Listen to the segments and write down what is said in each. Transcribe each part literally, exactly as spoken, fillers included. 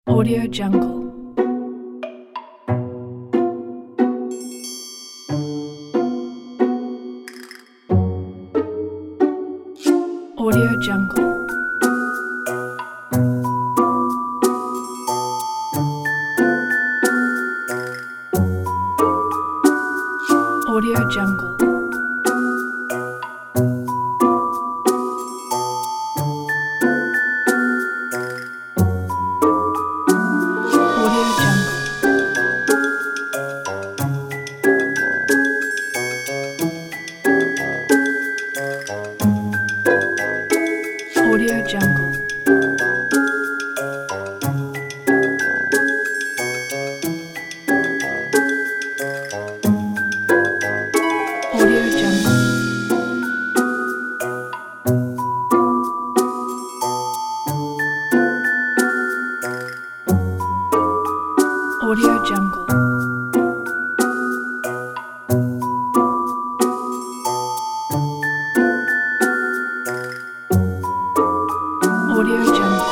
Audio Jungle. Audio Jungle. Audio Jungle. Audio Jungle. Audio Jungle. Audio Jungle. Audio Jungle.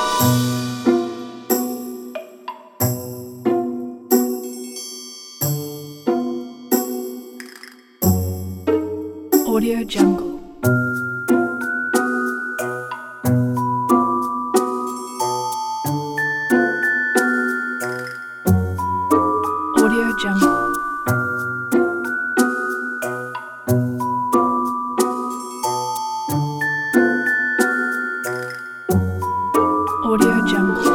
Audio Jungle. Audio Jungle. Audio Jungle.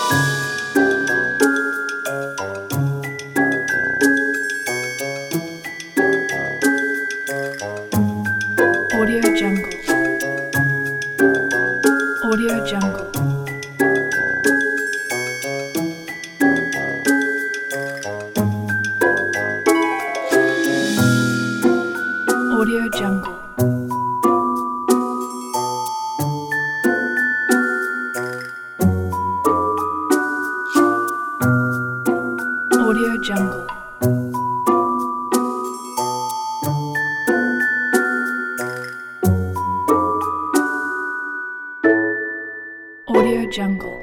Audio Jungle. Audio Jungle. Audio Jungle. Audio Jungle. Audio Jungle.